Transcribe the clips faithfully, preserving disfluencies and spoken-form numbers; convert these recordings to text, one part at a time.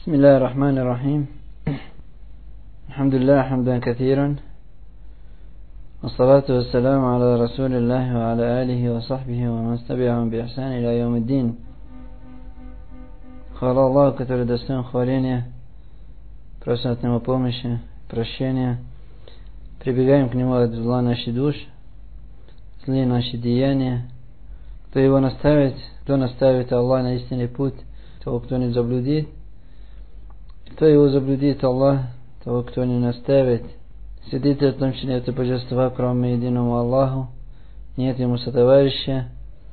بسم الله الرحمن الرحيم. الحمد لله حمدا كثيرا، والصلاة والسلام على رسول الله وعلى آله وصحبه ومن تبعهم بإحسان إلى يوم الدين. Хвала Аллаху, который достоин хваления, просим от Него помощи, прощения. Прибегаем к Нему от зла нашей души, злые наши деяния. Кто Его наставит, кто наставит Аллах на истинный путь, того, кто не заблудит. Кто его заблудит, Аллах, того, кто не наставит. Свидетель о том, что нет божества, кроме единому Аллаху, нет ему сотоварища.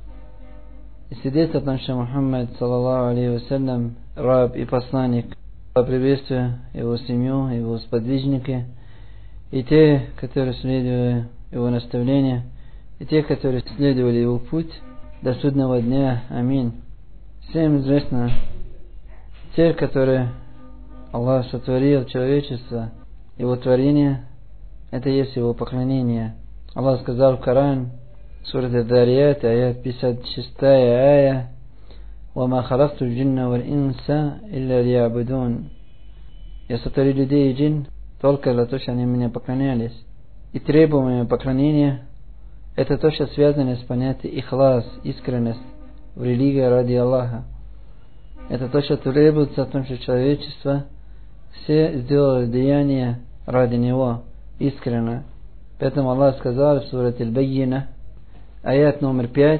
И свидетель о том, что Мухаммад, саллаллаху алейхи вассалям, раб и посланник. Приветствую его семью, его сподвижники, и те, которые следовали его наставлению, и те, которые следовали его путь до судного дня. Аминь. Всем известно, те, которые Аллах сотворил человечество, его творение, это есть его поклонение. Аллах сказал в Коран, сура Ад-Дарият, аят пятьдесят шестая ая: «Вама халакту джинна валь инса илля лиябудун». Я сотворил людей и джин только для того, чтобы они меня поклонялись. И требуемое поклонение — это то, что связано с понятием ихлас, искренность в религии ради Аллаха. Это то, что требуется о том, что человечество все сделали деяния ради Него, искренне. Поэтому Аллах сказал в суре Аль-Баййина, аят номер пять: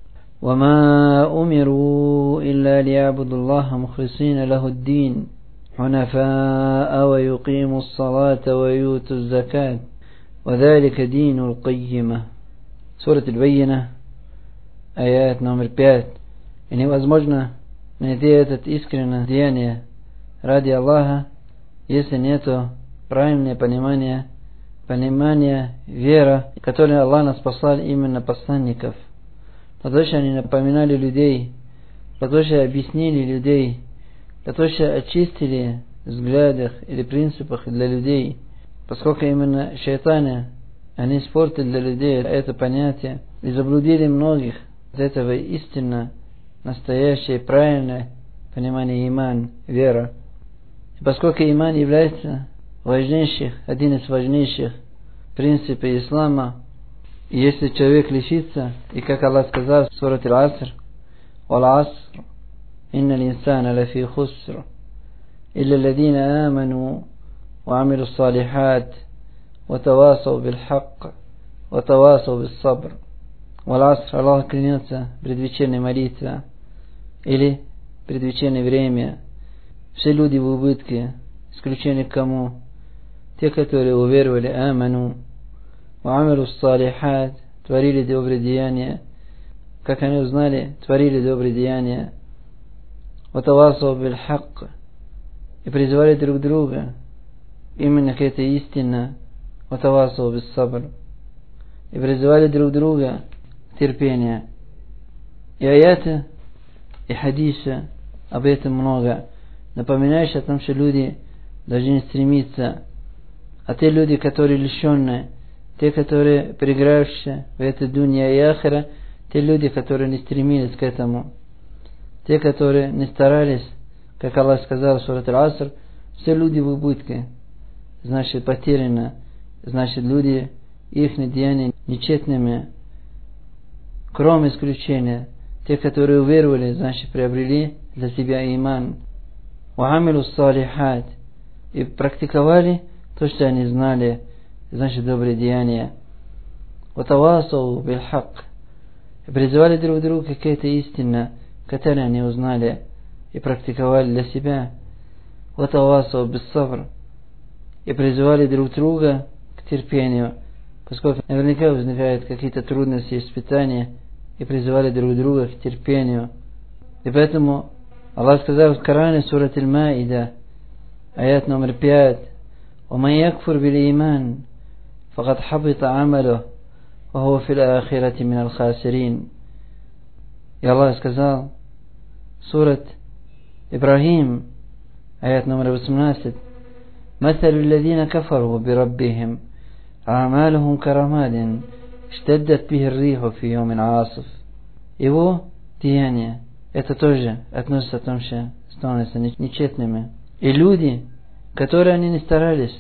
«Вама умиру илля лиябуду Аллаха мухлисина лаху ад-дин, хунафаа ва юқиму ас-салата ва юту az-закат, ва залика дину ал-каййима». Сура Аль-Баййина, аят номер пять. И невозможно найти это искреннее деяние ради Аллаха, если нету правильного понимания, понимания, вера, которой Аллах нас послал именно посланников. Потому что они напоминали людей, потому что объяснили людей, потому что очистили взглядах или принципах для людей. Поскольку именно шайтаны, они испортили для людей это понятие и заблудили многих от этого истинно настоящее правильное понимание иман, вера. И поскольку иман является важнейших, один из важнейших принципов ислама, и если человек лишится, и как Аллах сказал в суре Аль-Аср, «Вал-аср, инна л-инсана лафи хуср, илля ладина аману, ва амилу салихат, ва тавасау бил-хакк, ва тавасау бил-сабр». Вал-аср, Аллах клянется предвечерной молитве, или предвечерное время. Все люди в убытке, исключение кому? Те, которые уверовали, аману, ва амилу салихат, творили добрые деяния. Как они узнали, творили добрые деяния. Ва тавасау бил-хакк, и призывали друг друга именно к этой истине. Ва тавасау бил-сабр, и призывали друг друга к терпению. И аяты, и хадисы об этом много, напоминающие о том, что люди должны стремиться. А те люди, которые лишенные, те, которые проигравшие в этой дунья и ахира, те люди, которые не стремились к этому, те, которые не старались, как Аллах сказал в суре Аль-Аср, все люди в убытке, значит потеряны, значит люди, их деяния нечестными, кроме исключения. Те, которые уверовали, значит приобрели для себя иман. Ва амилу салихат, и практиковали то, что они знали, значит добрые деяния. Ва тавасау бил-хакк, и призывали друг друга к этой истине, которую они узнали и практиковали для себя. Ва тавасау бис-сабр, и призывали друг друга к терпению, поскольку наверняка возникают какие-то трудности и испытания, и призывали друг друга к терпению. И поэтому Аллах сказал в Коране, сура Аль-Маида, аят номер пять: «Ваман якфур бил-иман, факад хабита амалух, ва хуа фил ахирати минал хасирин». И Аллах сказал, сура Ибрахим, аят номер восемнадцать: «Маталу аллазина кафару бираббихим, а'малухум карамадин, штаддат бихи ар-риху фи йомин асиф». Его деяния, это тоже относится к тому, что становятся нечестными. И люди, которые они не старались,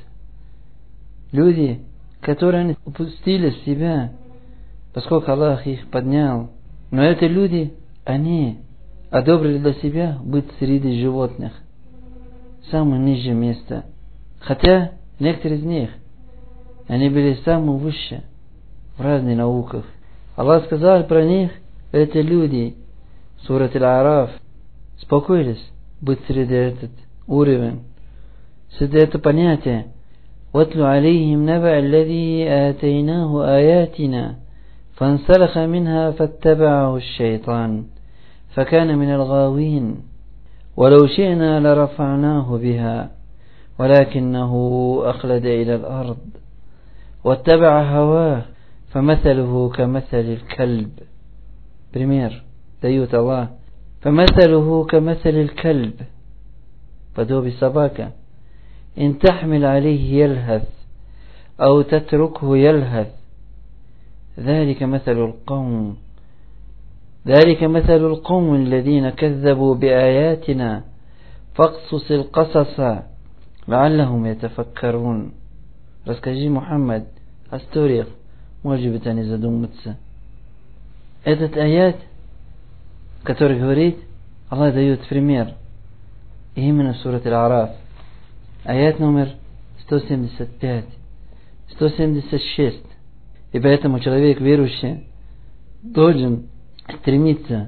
люди, которые они упустили себя, поскольку Аллах их поднял, но эти люди, они одобрили для себя быть среди животных, самое нижнее место. Хотя некоторые из них, они были самые высшие в разных науках. Аллах сказал про них, эти люди, в сурате Аль-Араф, спокоились быть среди этот уровень, среди это понятие. وَاتْلُ عَلَيْهِمْ نَبَأَ الَّذِي آتَيْنَاهُ آيَاتِنَا فانسلخ منها فاتبعه الشيطان فكان من الغاوين ولو شئنا لرفعناه بها ولكنه أخلد إلى الأرض واتبع هواه فمثله كمثل الكلب. Пример дает Аллах. فمثله كمثل الكلب, подобие собака. إن تحمل عليه يلهث أو تتركه يلهث ذلك مثل القوم ذلك مثل القوم الذين كذبوا بآياتنا فاقصص القصص لعلهم يتفكرون. Расскажи, Мухаммад, о историях, может быть, они задумаются. Этот аят, который говорит, Аллах дает пример, именно в сурате Аль-Араф, аят номер сто семьдесят пять, сто семьдесят шесть. И поэтому человек верующий должен стремиться,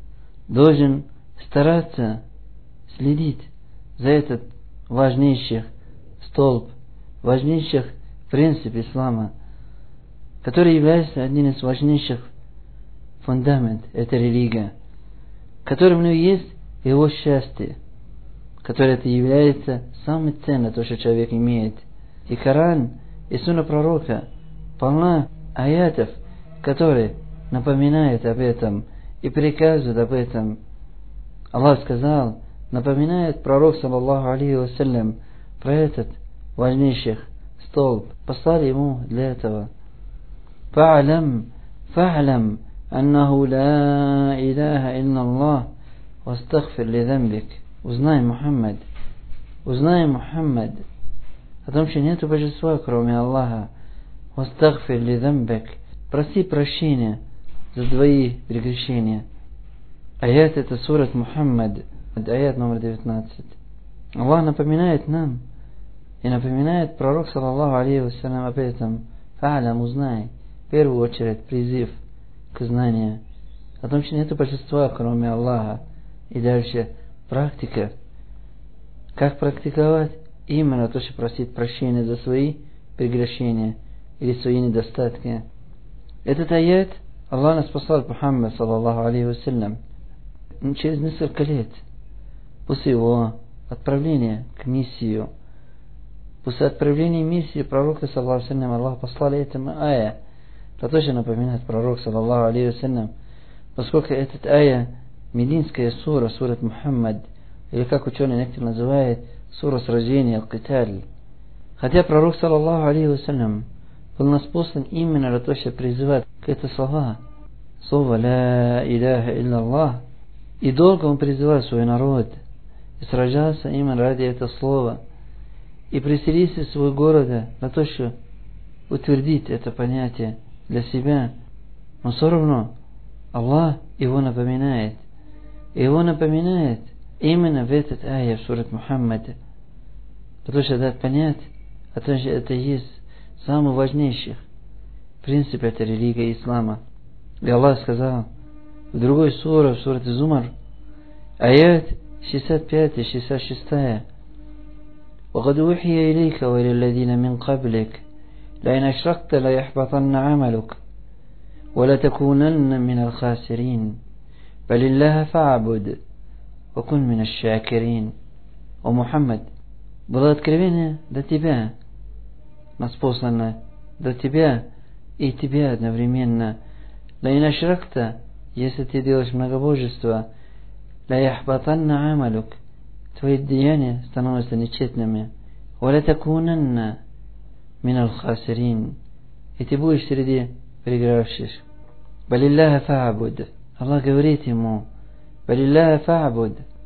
должен стараться следить за этот важнейший столб, важнейших принцип ислама, который является одним из важнейших фундаментов этой религии, которым у него есть его счастье, которое это является самым ценным, то, что человек имеет. И Коран, и Сунна пророка полна аятов, которые напоминают об этом и приказывают об этом. Аллах сказал, напоминает пророк, саллаллаху алейхи вассалям, про этот важнейший столб. Послали ему для этого. فَعْلَمْ فَعْلَمْ أَنَّهُ لَا إِلَهَ إِلَّا اللَّهُ وَاسْتَغْفِرْ لِذَنْبِكَ. Узнай, Мухаммад, узнай, Мухаммад, о том, что нет божества, кроме Аллаха. وَاسْتَغْفِرْ لِذَنْبِكَ. Проси прощения за твои прегрешения. Аят это сурат Мухаммад, аят номер девятнадцать. Аллах напоминает нам и напоминает пророк, саллаллаху алейхи вассалям, об этом. Фа'алям, узнай. В первую очередь призыв к знанию о том, что нет божества, кроме Аллаха. И дальше практика. Как практиковать? Именно то, что просить прощения за свои прегрешения или свои недостатки. Этот аят Аллах нас послал Мухаммад, саллаллаху алейхи вассалям, через несколько лет после его отправления к миссию. После отправления миссии пророка, саллаллаху алейхи вассалям, Аллах послал этому ая. Это тоже напоминает пророк, саллаллаху алейхи вассалям, поскольку этот ая мединская сура, сурат Мухаммад, или как ученые некоторые называют, сура сражения, аль-Киталь. Хотя пророк, саллаллаху алейхи вассалям, был нас послан именно для того, чтобы призывать к этим словам. Слово «Ла иляха илля Аллах». И долго он призывал свой народ. И сражался именно ради этого слова. И преселился в свой город на то, чтобы утвердить это понятие для себя. Но все равно Аллах его напоминает. И его напоминает именно в этот аят, в сурат Мухаммад. Потому что дать понять, а то, что это есть самый важнейший принцип этой религии ислама. И Аллах сказал в другой суре, в сурате Зумар, аят шестьдесят пять и шестьдесят шесть. وَقَدْ أُوحِيَ إِلَيْكَ وَإِلَى الَّذِينَ مِنْ قَبْلِكَ لَئِنْ أَشْرَكْتَ لَيَحْبَطَنَّ عَمَلُكَ وَلَتَكُونَنَّ مِنَ الْخَاسِرِينَ بَلِ اللَّهَ فَاعْبُدْ وَكُنْ مِنَ الشَّاكِرِينَ. О Мухаммад, было откровение до тебя, нас послано до тебя и тебя одновременно. لَئِنْ أَشْرَكْتَ, если ты делаешь многобожество, لَيَحْبَطَنَّ عَمَلُكَ, твои деяния становятся нечестными. وَلَتَكُونَنَّ مِنَ الْخَاسِرِينَ, и ты будешь среди проигравших. بَلِ اللَّهَ فَاعْبُدْ, Аллах говорит ему, بَلِ اللَّهَ فَاعْبُدْ,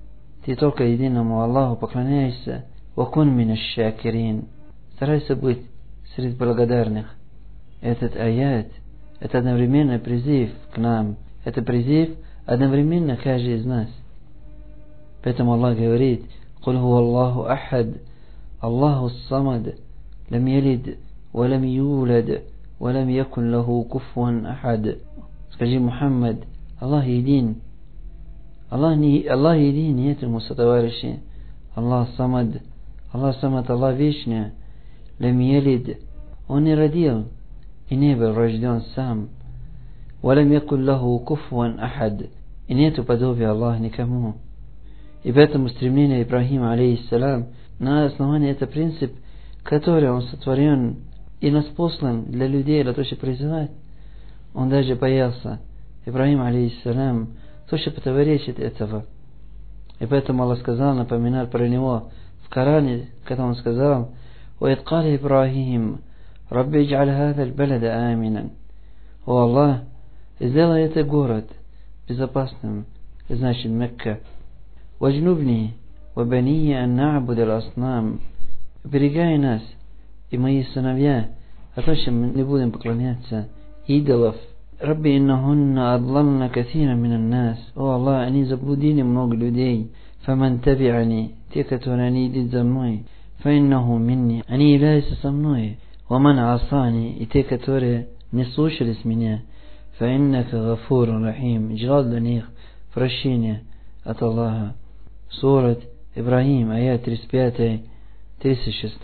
ты только единому Аллаху поклоняешься. Вакун минаш шакирин. Старайся быть среди благодарных. Этот аят, это одновременно призыв к нам. Это призыв одновременно каждый из нас. Поэтому Аллах говорит: «Куль хуа Аллаху ахад, Аллаху самад, лам ялид, ва лам юлад, ва лам якун лаху куфуан ахад». Скажи, Мухаммад, Аллах един. Аллах, не, Аллах един, нет ему сотоварища. Аллах самад. Аллах самад, Аллах вечный. Лам ялид. Он не родил и не был рожден сам. Ва лам якун лаху куфуан ахад. И нету подобия Аллах никому. И поэтому стремление Ибрахима, алейхиссалям, на основании это принцип, который он сотворен и нас послан для людей, для того, чтобы призывать. Он даже боялся. Ибрахим, алейхиссалям, то, что противоречит этого. И поэтому Аллах сказал, напоминал про него в Коране, когда он сказал: «Уэд кали Ибрахим, Рабби идж'аль хаза аль-балада аминан». О Аллах, сделай этот город безопасным, значит Мекка. «Ваджнубни, вабани ан на'буд аль-аснам». Берегай нас и мои сыновья, а то, что мы не будем поклоняться идолов. «Рабби иннахунна адлална каthира минан нас». О Аллах, они заблудили много людей. «Фаман таби'ани», те, которые они идут за мной. «Фаиннаху минни», они являются со мной. «Ваман асани», и те, которые не слушались меня. «Фаиннака гафурун рахим», желал для них прощения от Аллаха. Сурат Ибрахим, аят тридцать пять тридцать шесть.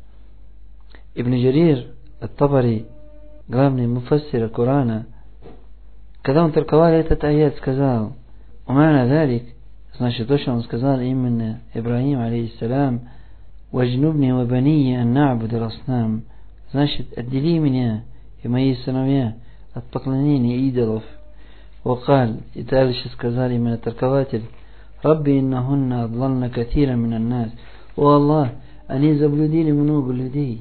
Ибн Джарир ат-Табари, главный муфассир Корана, когда он толковал этот аят, сказал: «Умана далик», значит, то, что он сказал именно Ибрахим, алейхиссалям, «Ваджнубни ва бани ан на'буд аль-аснам», значит, отдели меня и мои сыновья от поклонения идолов. Вакал, и дальше сказал именно толкователь: «Рабби иннахунна адлална каthира минан нас». О Аллах, они заблудили много людей.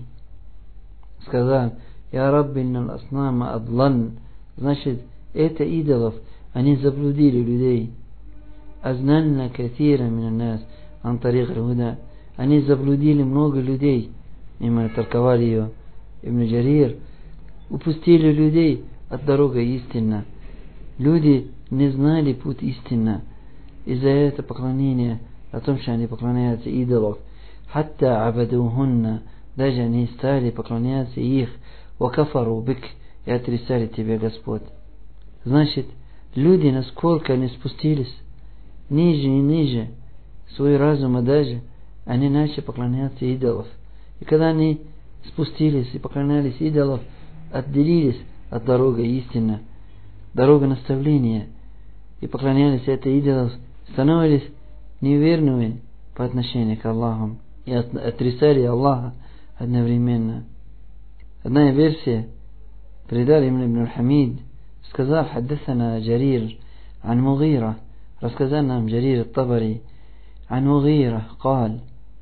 Сказал: «Я Рабби иннал аснама адлан», значит, это идолов, они заблудили людей. «Азнанна каthира минан нас ан тарик аль-худа», они заблудили много людей. Именно толковали ее Ибн Джарир, упустили людей от дороги истинно. Люди не знали путь истинно. Из-за этого поклонения, о том, что они поклоняются идолов, хатта абадухунна, даже они стали поклоняться их, вакафару бик, и отрицали тебя, Господь. Значит, люди, насколько они спустились ниже и ниже, свой разум, даже они начали поклоняться идолов. И когда они спустились и поклонялись идолов, отделились от дороги истины, дорога наставления, и поклонялись этой идолов, становились неверными по отношению к Аллаху и отрицали Аллаха одновременно. Одна версия передали им Ибн Хамид, сказал: «Хаддасана Джарир ан Мугира», рассказал нам Джарир ат-Табари ан Мугира, قال: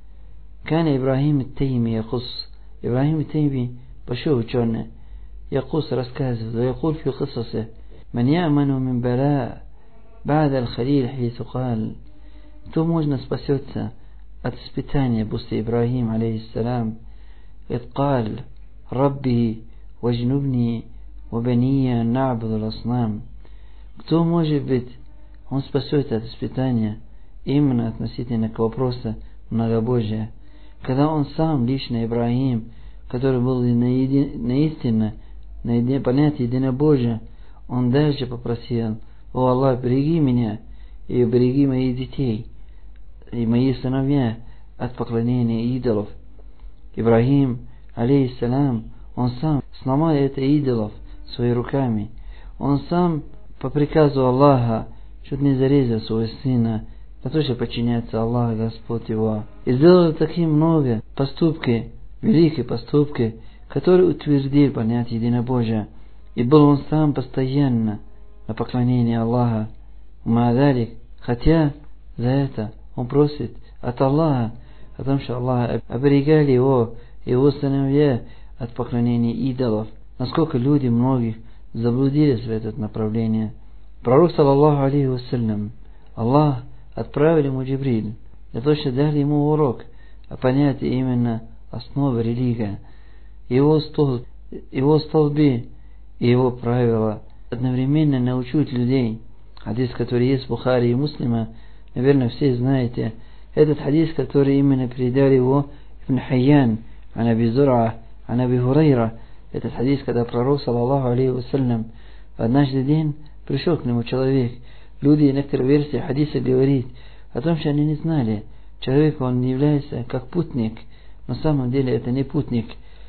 كان إبراهيم التيمي يقص، إبراهيم التيمي большой ученый, يقص рассказывает, ويقول في قصصه: من يأمن من بلاء بعد الخليل حيث قال، кто можно спасется от испытания после Ибрахима, алейхиссалям, إذ قال: ربي واجنبني وبني أن نعبد الأصنام. Кто может быть, он спасется от испытания именно относительно к вопросу многобожия, когда он сам, лично Ибрахим, который был наистинно на понятие единобожия, он дальше попросил: «О Аллах, береги меня и береги моих детей и мои сыновья от поклонения идолов». Ибрахим, алейхиссалям, он сам сломал это идолов своими руками. Он сам по приказу Аллаха чуть не зарезал своего сына, потому что подчиняется Аллаху, Господь его. И сделал такие много поступки, великие поступки, которые утвердили понятие единобожия. И был он сам постоянно на поклонении Аллаха. Мадалик, хотя за это он просит от Аллаха о том, что Аллах оберегали его и его сыновья от поклонения идолов. Насколько люди многих заблудились в это направление. Пророк, саллаллаху алейхи вассалям, Аллах отправили ему Джибриль, для того, чтобы дали ему урок о понятии именно основы религии, его, стол, его столбы и его правила. Одновременно научить людей. Хадис, который есть в Бухари и Муслима, наверное, все знаете. Этот хадис, который именно передали его Ибн Хайян, ан Аби Зур'а, ан Аби Хурайра. Этот хадис, когда пророк, саллаллаху алейхи вассалям, однажды день пришел к нему человек. Люди, некоторые версии хадиса говорит о том, что они не знали. Человек, он является как путник. На самом деле это не путник.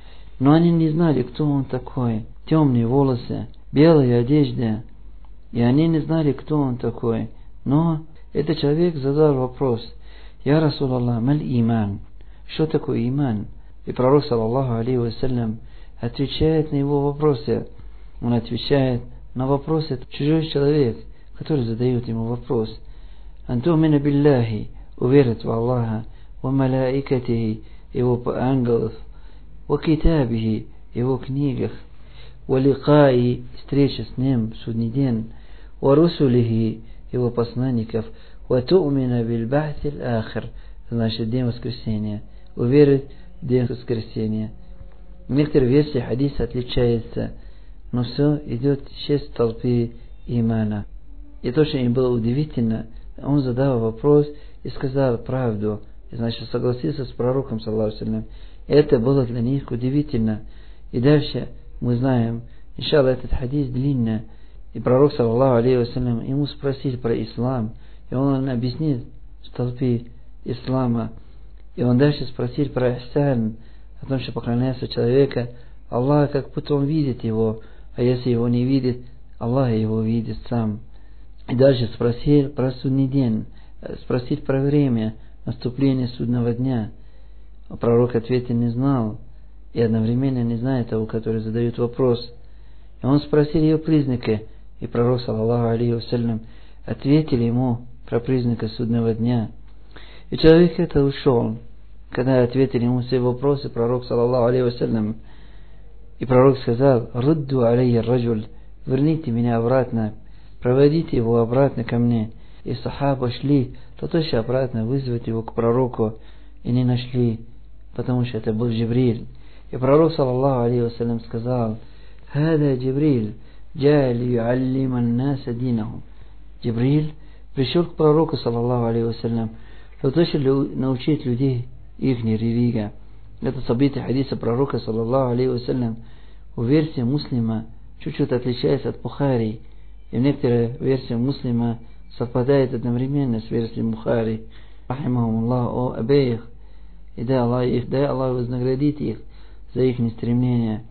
Но они не знали, кто он такой. Темные волосы, белая одежда. И они не знали, кто он такой. Но этот человек задал вопрос: «Я Расул Аллах, маль иман?» Что такое иман? И пророк, саллаллаху алейхи вассалям, отвечает на его вопросы. Он отвечает на вопросы чужой человек, который задает ему вопрос. «Антумина билляхи», уверит в Аллаха, «ва малаикатихи», его ангелов, «ва китабихи», его книгах, «ва ликаи», встреча с ним, судный день, «ва русулихи», его посланников, «ва ту'мина бил бахти аль-ахир», значит день воскресения, уверит в день воскресения. Некоторые версии хадиса отличаются, но все идет через толпы имана. И то, что им было удивительно, он задал вопрос и сказал правду, и, значит, согласился с пророком, саллаллаху алейхи ва саллям. Это было для них удивительно. И дальше мы знаем, иншаллах, этот хадис длинный, и пророк, саллаллаху алейхи ва саллям, ему спросил про ислам, и он объяснил столпы ислама. И он дальше спросил про ихсан, о том, что поклоняется человека Аллах, как будто он видит его, а если его не видит, Аллах его видит сам. И дальше спросил про судный день, спросил про время наступления судного дня. А пророк ответа не знал, и одновременно не знает того, который задает вопрос. И он спросил ее признаки, и пророк, саллаллаху алейхи вассалям, ответил ему про признаки судного дня. И человек это ушел. Когда ответили ему все вопросы, пророк, саллаллаху алейхи вассалям, и пророк сказал: «Рудду алейхи раджуль», верните меня обратно, проводите его обратно ко мне. И сахаба шли, тотчас обратно вызвать его к пророку, и не нашли, потому что это был Джибриль. И пророк, саллаллаху алейхи вассалям, сказал: «Хада Джибриль, джа ли юаллима ан-наса динахум». Джибриль пришел к пророку, саллаллаху алейхи вассалям, тотчас научить людей их религии. Это событие хадиса пророка, саллаллаху алейхи вассалям, в версии Муслима чуть-чуть отличается от Бухари, и в некоторые версии Муслима совпадает одновременно с версией Бухари. Рахимахумуллах, о обеих, и дай Аллах их, дай Аллах вознаградит их за их стремление.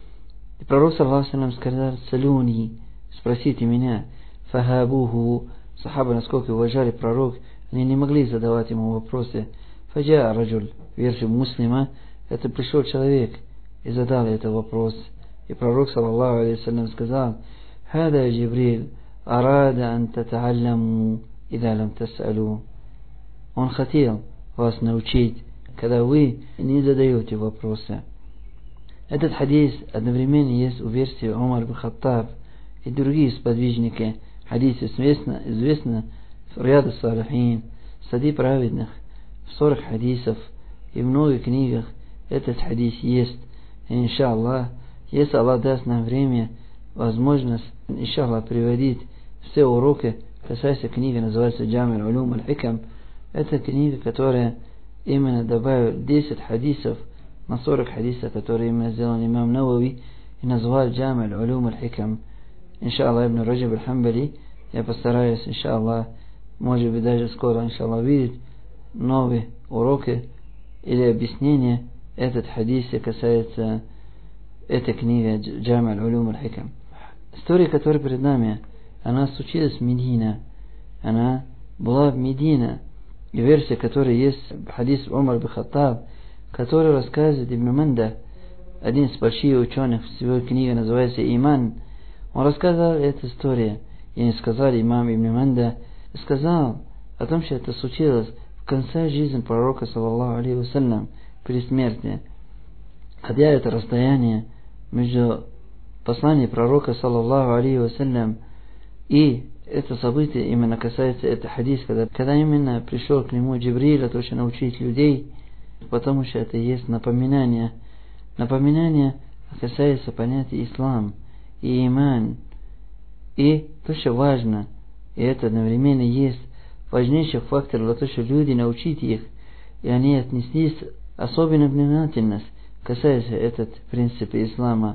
И пророк, саллаллаху алейхи вассалям, сказал: «Салюни», спросите меня. Фахабуху, сахаба, насколько уважали пророк, они не могли задавать ему вопросы. Фаджа раджуль, версию Муслима, это пришел человек и задал этот вопрос. И пророк, саллаллаху алейхи вассалям, сказал: «Хада Джибриль, арада ан татаалламу, ида лам тасалу». Он хотел вас научить, когда вы не задаете вопросы. Этот хадис одновременно есть у версии Умар бин Хаттаб и другие сподвижники. Хадис известно, известно в Рияд ас-Салихин, сади праведных, в сорок хадисов и в многих книгах этот хадис есть. И иншаллах, если Аллах даст нам время, возможность, иншаллах, приводить все уроки, касаясь книги, называется Джами аль-Улум аль-Хикам. Это книга, которая именно добавила десять хадисов на сорок хадисов, которые именно сделал имам Навави и назвал Джами аль-Улум аль-Хикам. Иншаллах, Ибн Раджаб аль-Хамбали, я постараюсь, иншаллах, может быть даже скоро, иншаллах, видеть новые уроки или объяснения этот хадис касается этой книги Джами аль-Улум аль-Хикам. История, которая перед нами, она случилась в Медине. Она была в Медине. И версия, которая есть в хадис Умар бин Хаттаб, который рассказывает Ибн Манда, один из больших ученых, в своей книге называется «Иман». Он рассказал эту историю. И не сказал имам Ибн Манда, сказал о том, что это случилось в конце жизни пророка, саллаллаху алейхи вассалям, при смерти. Хотя это расстояние между посланием пророка, саллаллаху алейхи вассалям, и это событие именно касается, это хадис, когда, когда именно пришел к нему Джибриль, то, что научить людей, потому что это есть напоминание. Напоминание касается понятия ислам и иман. И то, что важно, и это одновременно есть важнейший фактор для того, что люди научить их, и они отнеслись особенно внимательность, касается этот принцип ислама,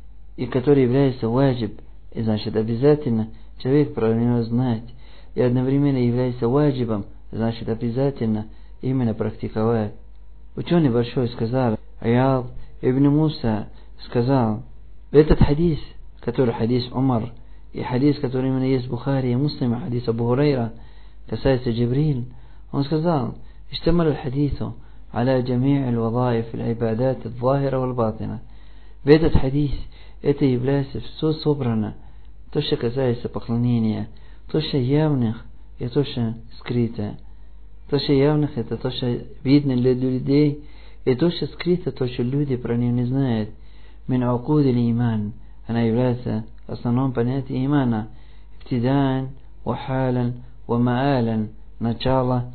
и который является ваджиб, и значит обязательно человек про него знать, и одновременно является ваджибом, значит обязательно именно практиковать. Ученый большой сказал, Аял ибн Муса сказал, этот хадис, который хадис Умар, и хадис, который именно есть в Бухари и Муслиме, хадис Абу Хурайра, касается Джибриль, он сказал, اشتمل الحديث على جميع الوظائف العبادات الظاهرة والباطنة. В этот хадис это является все собрано, то, что касается поклонения, то, что явных и то, что скрытое. То, что явных, это то, что видно для людей, и то, что скрыто, то, что люди про него не знают. Мин акуд или иман, она является основным понятием имана. Иптидан, вахалан, вамаалан, начало,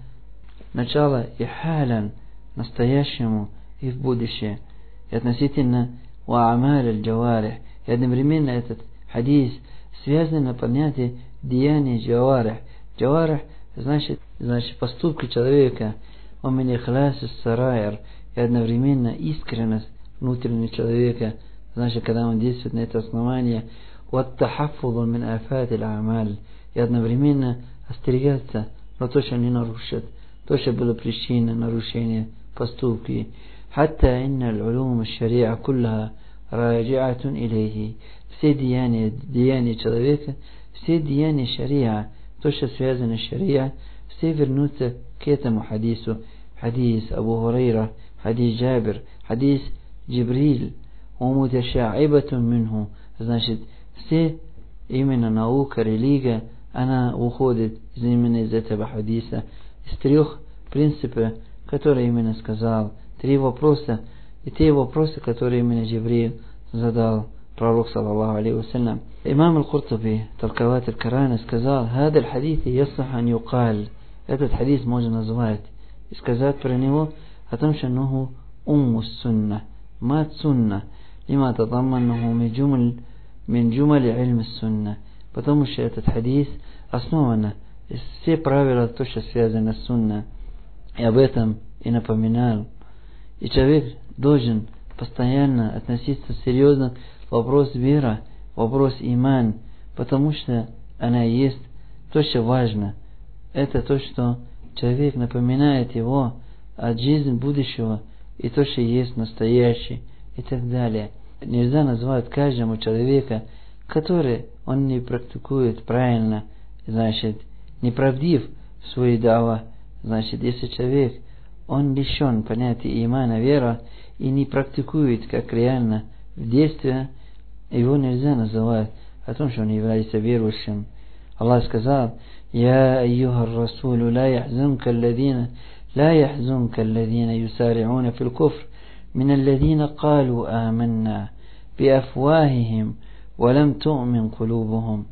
начало и халян, настоящему и в будущее. И относительно ваамаль аль-джаварих, и одновременно этот хадис связан на понятие деяния джаварих. Джаварих значит, значит поступки человека, он меня хлас сарайр, и одновременно искренность внутреннего человека, значит, когда он действует на это основание, вот тахаффуду мин афат аль-амаль, и одновременно остерегаться на то, что не нарушит, то, что было причиной нарушения поступки. Хатта инна аль-улум аль-шариа куллаха раджиатун илейхи. Все деяния, деяния человека, все деяния шариа, то, что связано с шариа, все вернутся к этому хадису. Хадис Абу Хурайра, хадис Джабир, хадис Джибриль, умуташа'ибатун минху. Значит, все именно наука, религия, она уходит именно из этого хадиса, из трех принципов, которые именно сказал, три вопроса, и те вопросы, которые именно Джибриль задал пророк, саллаллаху алейхи вассалям. Имам аль-Куртуби, толкователь Корана, сказал, «Хад аль-хадис яссах ан юкаль». Этот хадис можно назвать и сказать про него о том, что нуху умму сунна, мат сунна, лима татамманнаху мин джумаль мин джумали ильм сунна, потому что этот хадис основан из все правила, то, что связано с сунна, и об этом и напоминал. И человек должен постоянно относиться серьезно к вопросу веры, вопрос иман, потому что она есть то, что важно. Это то, что человек напоминает его от жизни будущего и то, что есть настоящий и так далее. Нельзя назвать каждому человека, который он не практикует правильно, значит, неправдив в своей даве. Значит, если человек, он лишен понятия имана, вера, и не практикует как реально в действии, его нельзя называть о том, что он является верующим. Аллах сказал, «Я айюха расулю ла яхзунка алладина, ла яхзунка алладина юсари'уна фил куфр, мин алладина калу аманна, би афвахихим, ва лам ту'мин кулубухум».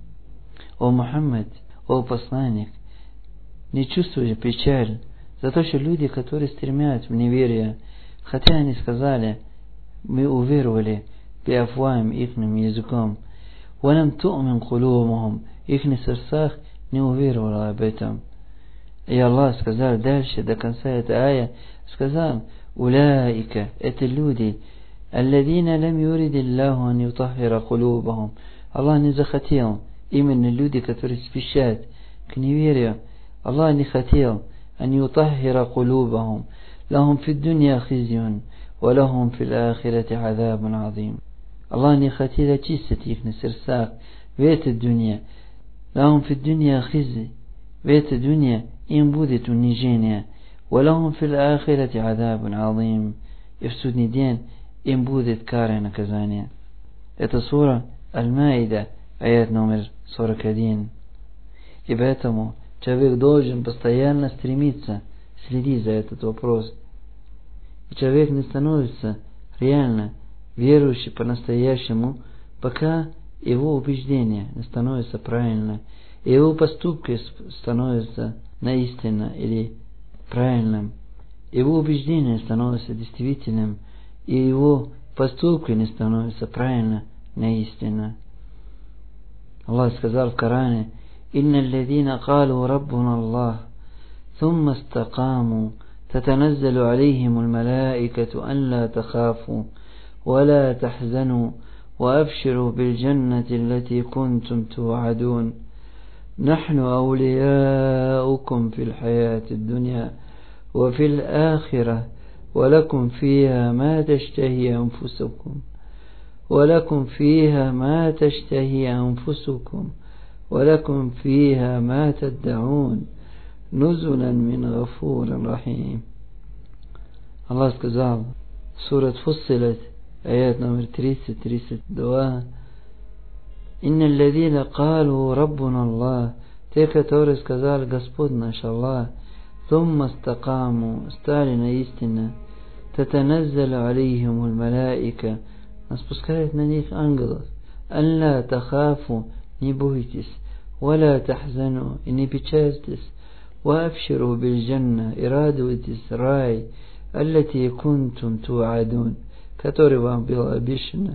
О Мухаммад, о посланник, не чувствуй печаль за то, что люди, которые стремятся в неверие, хотя они сказали, мы уверовали би афвахим, ихним языком, ва лам ту'мин кулубухум, их сердцах не уверовало об этом. И Аллах сказал дальше, до конца этой ая, сказал, «Уляика» — это люди, «Алладина лам юрид Аллаху ан ютаххира кулубахум». Аллах не захотел, именно люди, которые спешат к неверию, Аллах не хотел, ан ютаххира кулубахум, лахум фи дунья хизюн, ва лахум фи ахирати азабун азим. Аллах не хотел очистить их на сердцах в этой дунье. Лахум фи дунья хизи, в этой дунье им будет унижение. Валахум фил ахирати азабун азим, и в судный день им будет кара и наказание. Это сура Аль-Маида, аят номер сорок один. И поэтому человек должен постоянно стремиться следить за этот вопрос. И человек не становится реально верующим по-настоящему, пока его убеждение не становится правильно, и его поступки становятся наистинно или правильным, его убеждение становится действительным, и его поступки не становятся правильно, наистинно. Аллах сказал в Коране: «Инна алладина калу раббуна Аллах, thumma istaqamu, татаназзалу алейхимул малаикату ан ла тахафу, ва ла тахзану, ва абширу биль джаннати аллати кунтум ту'адун. Нахну аулияукум фил хаяти дунья, ва фил ахира, ва лакум фиха ма таштахи анфусукум». ولكم فيها ما تشتهي أنفسكم ولكم فيها ما تدعون نزلا من غفور رحيم. Allah сказал, сурат Фуссилат, аят номер тридцать тридцать два: «Инна алладина калу раббуна Аллах», те, которые сказали: Господь наш Аллах, «Thumma стакаму», стали наистина, «Татаназзалу алейхимул малаика», спускает на них ангелов, «Алла тахафу», не бойтесь, «Валя тахзану», и не печальтесь, «Ва абширу биль джанна», и радуйтесь рай, «Аллати кунтум ту'адун», который вам было обещано.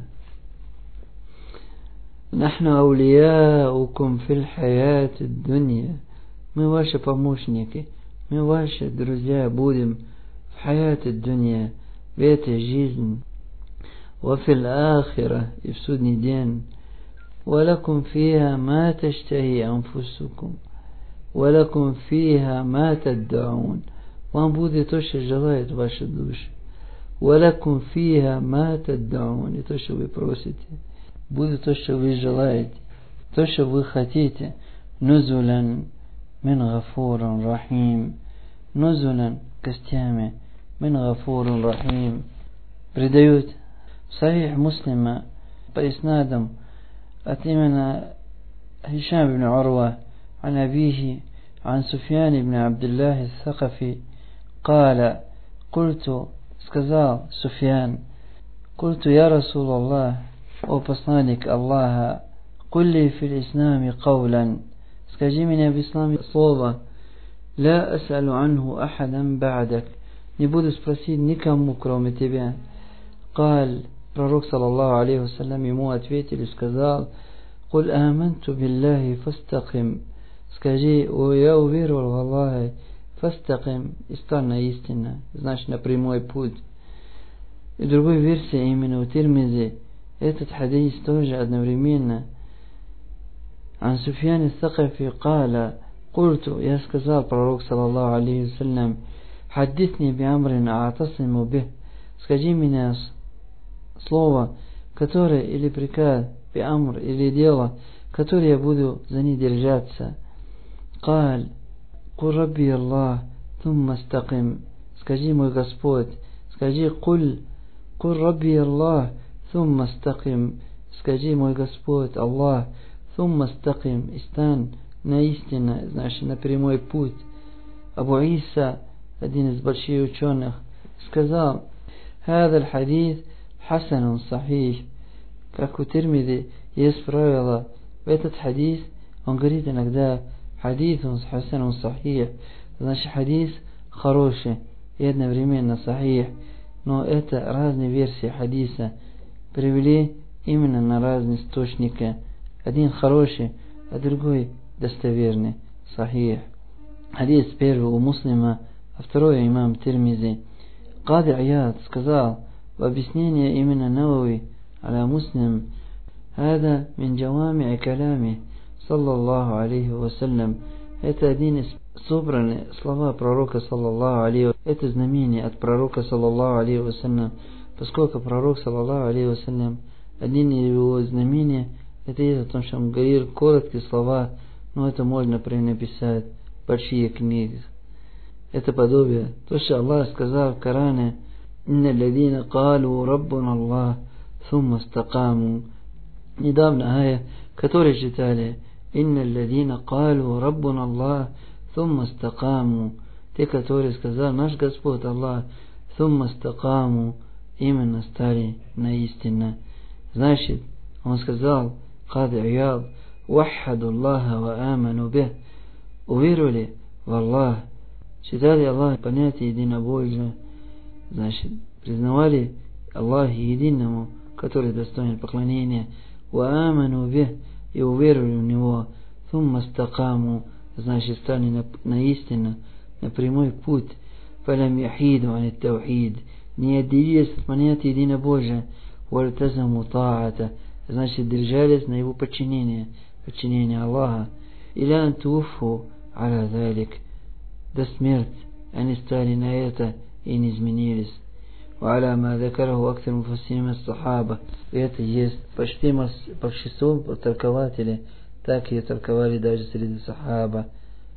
«Нахну аулияукум фил хаяти дунья», мы ваши помощники, мы ваши друзья будем в хаяти дунья, в этой жизни. وفي الآخرة и в судный день. ولكم فيها ما تشتهي أنفسكم ولكم فيها ما تدعون, вам будет то, что желает ваша душа. ولكم فيها ما تدعون, и то, что вы просите, будет то, что вы желаете, то, что вы хотите. نزلا من غفور رحيم, نزلا гостями, من غفور رحيم. Предают Сахих Муслима по иснадам от имени Хишам ибн Урва عن أبيه عن سفيان بن عبد الله الثقفي قال: قلت, сказал Суфьян, قلت يا رسول الله, о посланник Аллаха, قل لي في الإسلام قولا, скажи мне в исламе слово, لا أسأل عنه أحدا بعدك, не буду спросить никому кроме тебя. قال, пророк саллаллаху алейхи вассалям ему ответил и сказал: «Куль аманту биллахи фастаким», скажи: «О, я уверовал в Аллаха, фастаким», и стань на истину, значит на прямой путь. И в другой версии именно у Тирмизи этот хадис тоже одновременно. Ан Суфьян ас-Сакафи قال: قلت, я сказал пророк саллаллаху алейхи вассалям: «Хаддисни би амрин а'тасиму бих», скажи мне слово, которое или приказ, би амр, или дело, которое я буду за ней держаться. قال: قل ربي الله ثم استقم, скажи мой Господь, скажи قل, قل ربي الله ثم استقم, скажи мой Господь Аллах, ثم استقم, и стань на истину, значит на прямой путь. Абу Иса, один из больших ученых, сказал: هذا الحديث حسن صحيح. Как у Тирмизи есть правило, в этот хадис он говорит иногда хадисун хасан сахих, значит хадис хороший и одновременно сахих, но это разные версии хадиса, привели именно на разные источники. Один хороший, а другой достоверный, сахих. Хадис первый у Муслима, а второй имам Тирмизи. Кади Аяд сказал в объяснении именно Навави аля Муслим: «Хада мин джавами калями саллаллаху алейхи вассалям». Это один из собранных слова пророка саллаллаху алейхи вассалям. Это знамение от пророка саллаллаху алейхи вассалям, поскольку пророк саллаллаху алейхи вассалям, один из его знамений, это есть о том, что он говорил короткие слова, но это можно написать большие книги. Это подобие. То, что Аллах сказал в Коране: «Инна алладина калу раббуна Аллах, thumma стакаму». Недавно ая, которые читали: «Инна алладина калу раббуна Аллах, thumma стакаму». Те, которые сказали: наш Господь Аллах, thumma стакаму, именно стали на истину. Значит, он сказал, Кади Аяд: ваххаду Аллаха ва аману бих, уверовали в Аллах, считали Аллах понятие единобожия, значит, признавали Аллаха единому, который достоин поклонения, ва аману бих, и уверовали в Него, сумма стакаму, значит, стали на, на истину, на прямой путь, фалям яхиду ани таухид, не отделились от понятия единобожия, вальтазаму таата, значит, держались на его подчинение, подчинение Аллаха, иля антуфу аля залик, до смерти они стали на это и не изменились. وعلى ما ذكره أكثر مفسرين من الصحابة, и это есть почти большинство толкователей, так и толковали даже среди сахаба.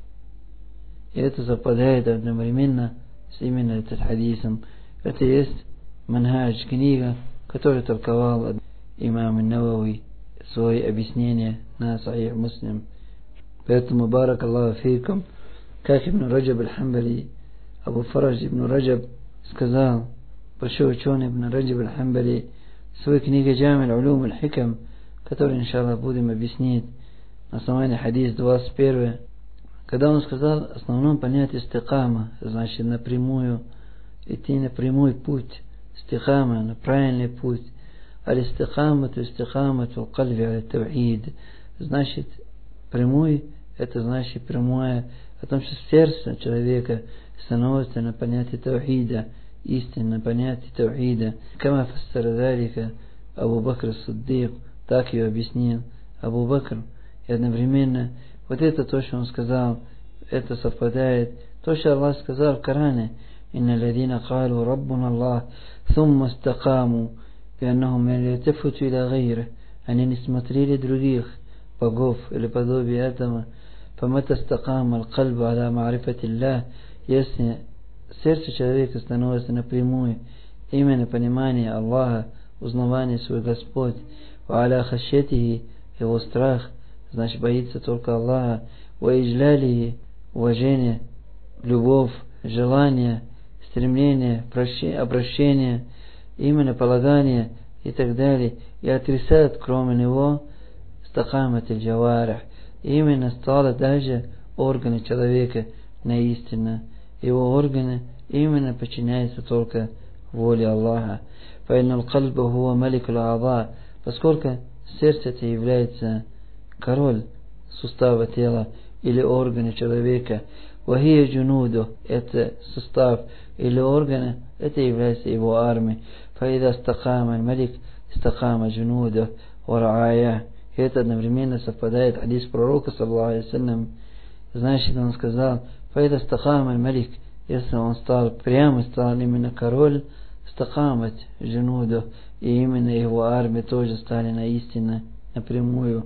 И это совпадает одновременно с именно этим хадисом. Это есть манхадж, книга, которую толковал имам ан-Навави, свои объяснения на Сахих Муслим. Поэтому барак Аллаху фейкум, как Ибн Раджаб аль-Хамбали, Абу Фарадж Ибн Раджаб сказал, большой ученый Ибн Раджаб аль-Хамбали, в своей книге Джами аль-Улум аль-Хикам, которую, иншаллах, будем объяснить на основании хадис двадцать один, когда он сказал основном понятие истикама, значит напрямую, идти на прямой путь, истикама, на правильный путь, аль-истикамату истикамату кальви аль-тавхид, значит прямой, это значит прямое, о том, что сердце человека становится на понятие тавхида, истинное понятие тавхида. Кама фассара залика Абу Бакр ас-Сиддик, так ее объяснил Абу Бакр. И одновременно вот это то, что он сказал, это совпадает. То, что Аллах сказал в Коране, «Инна ладина калу Раббуна Аллах, thumma стакаму, бианнахум ялтафуту иля гайрих». Они не смотрели других богов или подобие этого. فمتى استقام القلب على معرفة الله, если сердце человека становится напрямую именно понимание Аллаха, узнавание свой Господь, وعلى خشيته, его страх, значит боится только Аллаха, وإجلاله, уважение, любовь, желание, стремление, обращение, именно полагание и так далее, и отрицает кроме него стакамат аль-джаварих, именно стало даже органы человека на истину. Его органы именно подчиняются только воле Аллаха. فإن القلب هو ملك الأعضاء, поскольку сердце это является король сустава тела или органы человека. وهي جنوده, это сустав или органы, это является его армией. فإذا استقام الملك استقام جنوده ورعاياه. И это одновременно совпадает хадис пророка, саллаллаху алейхи ва саллям. Значит, он сказал, «Фаида стахам аль-малик», если он стал прямо, стал именно король, стахамат джунуду, и именно его армия тоже стали на истину, напрямую,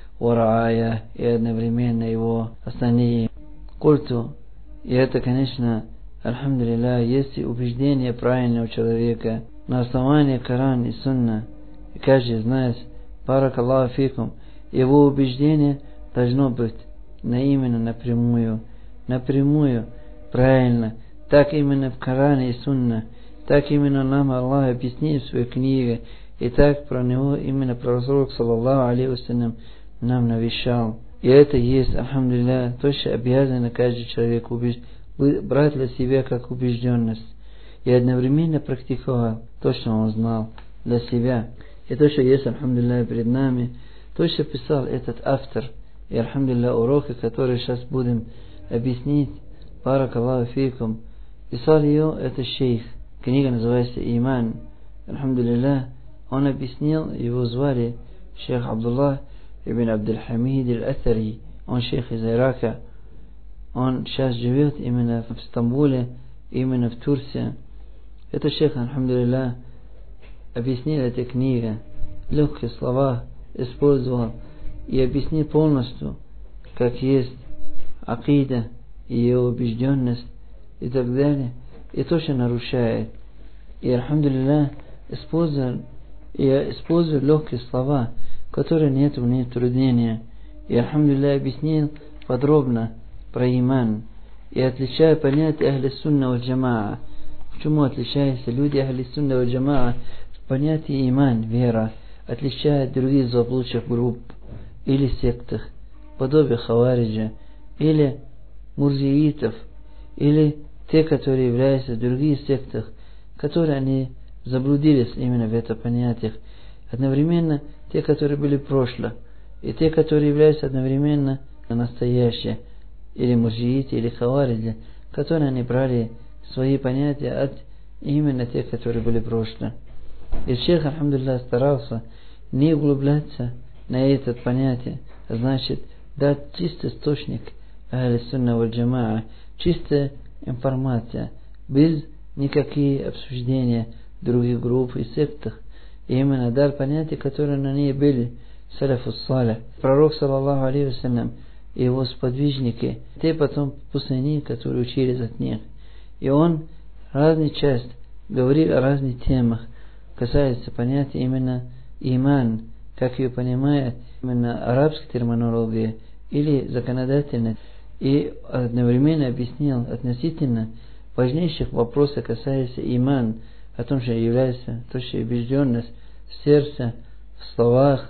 варая, и одновременно его остальные культу. И это, конечно, альхамдулилля, есть убеждение правильного человека на основании Корана и Сунна. И каждый знает, барак Аллаху фикум, его убеждение должно быть на именно напрямую, напрямую, правильно, так именно в Коране и Сунна, так именно нам Аллах объяснил в своей книге, и так про него именно пророк, саллаллаху алейхи ва саллям, нам навещал. И это есть, альхамдулилля, то, что обязан каждый человек убеж... брать для себя как убежденность, и одновременно практиковал то, что он знал для себя. И то, что есть, альхамдулилля, перед нами, то, что писал этот автор, и, альхамдулилля, уроки, которые сейчас будем объяснить, барак Аллаху фикум, писал ее этот шейх. Книга называется «Иман». Альхамдулилля, он объяснил, его звали шейх Абдуллах ибн Абдул-Хамид аль-Атари, он шейх из Ирака. Он сейчас живет именно в Стамбуле, именно в Турции. Это шейх, альхамдулилля, объяснил эту книгу, легкие слова использовал и объяснил полностью, как есть акида и ее убежденность и так далее, и то, что нарушает. И, альхамдулилля, использовал, и использовал легкие слова, которые нет в них труднения. И, альхамдулилля, объяснил подробно про иман и отличая понятие ахли сунна валь джамаа. Почему отличаются люди ахли сунна валь джамаа? Понятие иман, вера, отличает других заблудших групп. или сектах, подобие хавариджа, или мурзиитов, или те, которые являются в других сектах, которые они заблудились именно в это понятиях. Одновременно те, которые были в прошлом, и те, которые являются одновременно настоящие, или муржииты, или хавариджи, которые они брали свои понятия от именно тех, которые были в прошлом. И шейх, альхамдулилlah, старался не углубляться на это понятие, значит, дать чистый источник ахли сунна валь джамаа, чистая информация, без никаких обсуждений других групп и сектах. И именно дать понятия, которые на ней были саляфу салих. Пророк, саллаллаху алейхи вассалям, и его сподвижники, те потом после них, которые учились от них. И он разный часть говорил о разных темах, касается понятия именно иман, как ее понимает именно арабская терминология или законодательная, и одновременно объяснил относительно важнейших вопросов, касается иман, о том, что является то, что убежденность в сердце, в словах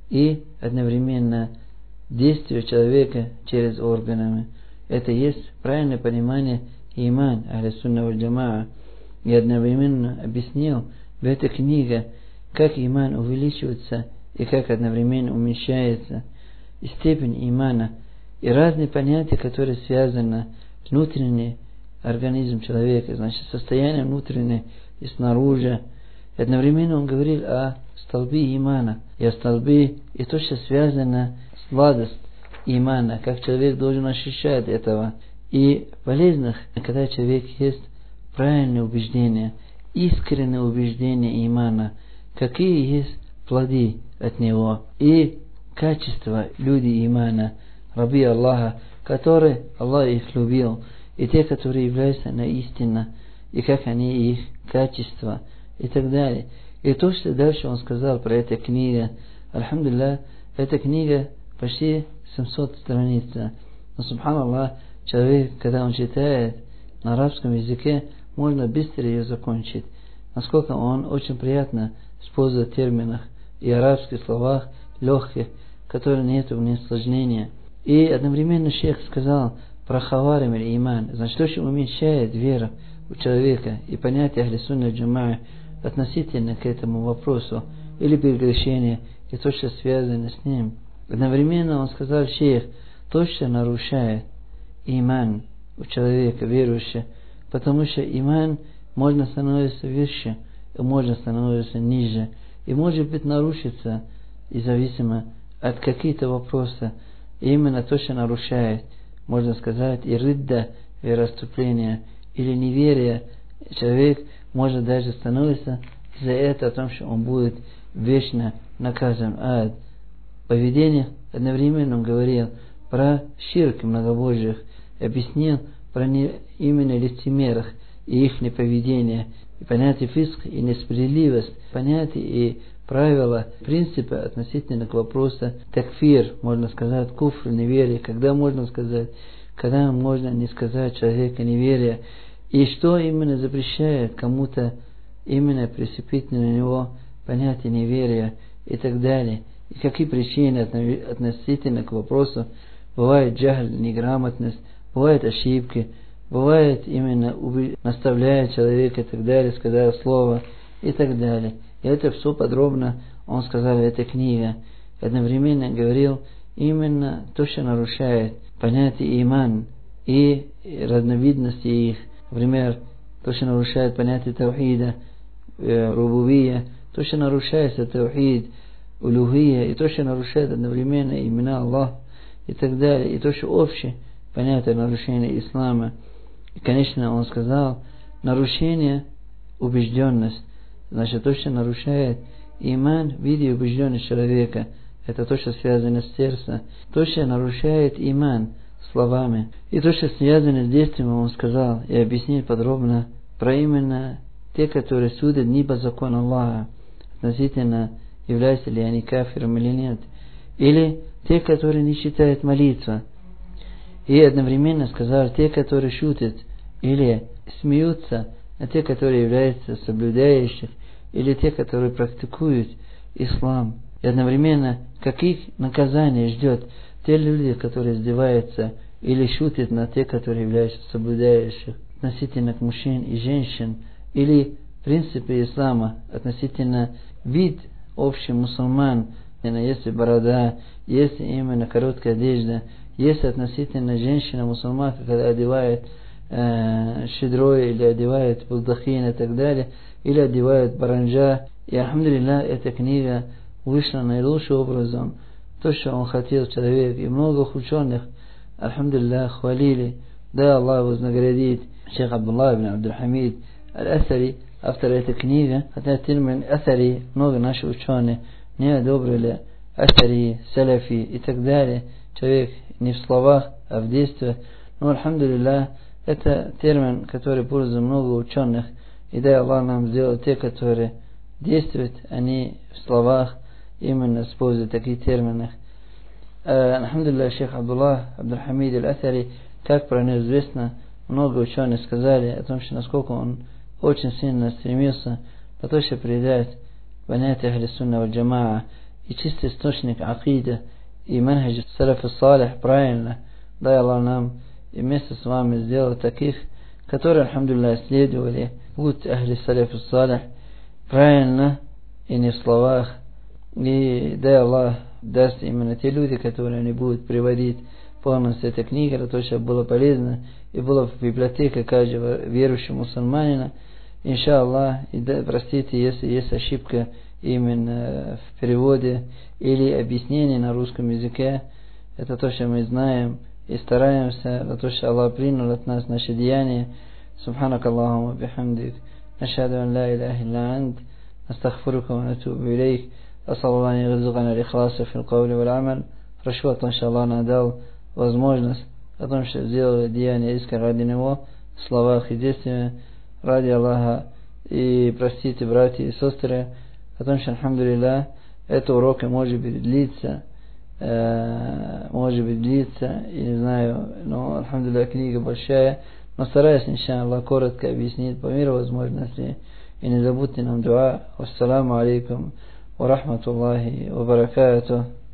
и одновременно действие человека через органами. Это есть правильное понимание иман ахли сунна валь джамаа. И одновременно объяснил в этой книге, как иман увеличивается и как одновременно уменьшается, и степень имана, и разные понятия, которые связаны с внутренним организмом человека, значит, состояние внутреннее и снаружи. И одновременно он говорил о столбе имана, и о столбе, и то, что связано с сладость имана, как человек должен ощущать этого. И полезных, когда человек есть правильное убеждение, искреннее убеждение имана, какие есть плоды от него, и качества люди имана, раби Аллаха, которые Аллах их любил, и те, которые являются на истину, и как они их качества, и так далее. И то, что дальше он сказал про эту книгу, альхамдулилlah, эта книга почти семьсот страниц. Но, субханаллах, человек, когда он читает на арабском языке, можно быстро ее закончить. Насколько он очень приятно использует в терминах и арабских словах легких, которые нет в них сложнения. И одновременно шейх сказал про хаварим или иман, значит, то, что уменьшает веру у человека и понятие ахли сунна джамаа относительно к этому вопросу, или прегрешение, и то, что связано с ним. Одновременно он сказал, шейх, то, что нарушает иман у человека, верующего, потому что иман можно становиться выше, и можно становиться ниже, и может быть нарушиться, и зависимо от каких-то вопросов, и именно то, что нарушает, можно сказать, и ридда, вероотступление, или неверие, человек может даже становиться за это о том, что он будет вечно наказан. А поведение, одновременно он говорил про ширк многобожьих, объяснил про не, именно лицемерах и их неповедение, и понятие фиск и несправедливость, понятие и правила, принципы относительно к вопросу такфир, можно сказать, куфр, неверие, когда можно сказать, когда можно не сказать человека неверие, и что именно запрещает кому-то именно прицепить на него понятие неверия и так далее, и какие причины относительно к вопросу. Бывает джахль, неграмотность, бывают ошибки, бывает именно наставляет человека и так далее, сказав слово и так далее. И это все подробно он сказал в этой книге. Одновременно говорил именно то, что нарушает понятие иман и разновидности их. Например, то, что нарушает понятие таухида, э, рубубия, то, что нарушается таухид, улухия, и то, что нарушает одновременно имена Аллаха и так далее, и то, что общее понятие нарушения ислама. И, конечно, он сказал, нарушение убежденность, значит, то, что нарушает иман в виде убежденности человека, это то, что связано с сердцем, то, что нарушает иман словами, и то, что связано с действием, он сказал и объяснил подробно про именно те, которые судят не по закону Аллаха, относительно являются ли они кафиром или нет, или те, которые не считают молитва, и одновременно сказал те, которые шутят или смеются, а те, которые являются соблюдающих, или те, которые практикуют ислам, И одновременно, каких наказаний ждет те люди, которые издеваются или шутят на те, которые являются соблюдающих относительно к мужчин и женщин, или принципы ислама относительно вид общий мусульман, если борода, если именно короткая одежда, если относительно женщина-мусульманка, когда одевает э, щедрой или одевает балдахин и так далее, или одевает баранджа. И, алхамдулилля, эта книга вышла наилучшим образом. То, что он хотел человек. И много ученых, алхамдулилля, хвалили. Да, Аллах вознаградит шейх Абдуллах ибн Абдул-Хамид аль-Асари, автор этой книги. Хотя термин Асари много наших ученых не одобрили. Асари, Салафи и так далее. Человек не в словах, а в действиях. Но, алхамдулилля, это термин, который пользуется много ученых. И дай Аллах нам сделал те, которые действуют, они в словах именно используют такие термины. Алхамдулилля, шейх Абдуллах Абдул-Хамид аль-Асари, как про него известно, много ученых сказали о том, что насколько он очень сильно стремился по то, что передать понятие Ахли Сунна валь Джамаа и чистый источник акида и манхадж салаф салих правильно. Дай Аллах нам и вместе с вами сделать таких, которые, алхамдулилля, следовали путь Ахли салаф салих правильно и не в словах. И дай Аллах даст именно те люди, которые они будут приводить полностью этой книги, для того, чтобы было полезно и было в библиотеке каждого верующего мусульманина. Иншаллах, и да, простите, если есть ошибка именно в переводе или объяснении на русском языке. Это то, что мы знаем и стараемся, за то, что Аллах принял от нас наши деяния. Субханак Аллахума бихамдик. Нашхаду ан ла илляха илля ант. Астагфирука ва натубу илейк. Ас'алу Аллаха ан ярзукана аль-ихласа фил каули валь амаль. Прошу о том, что Аллах нам дал возможность о том, что сделали деяния искренне ради Него, в словах и действиях ради Аллаха. И простите, братья и сестры, о том, что, алхамдулилля, это уроки может быть длиться, э, может быть длиться, и не знаю, но, алхамдулилля, книга большая, но стараюсь, иншаллах, коротко объяснить по мере возможности. И не забудьте нам дуа. Ассаламу алейкум ва рахматуллахи ва баракатух.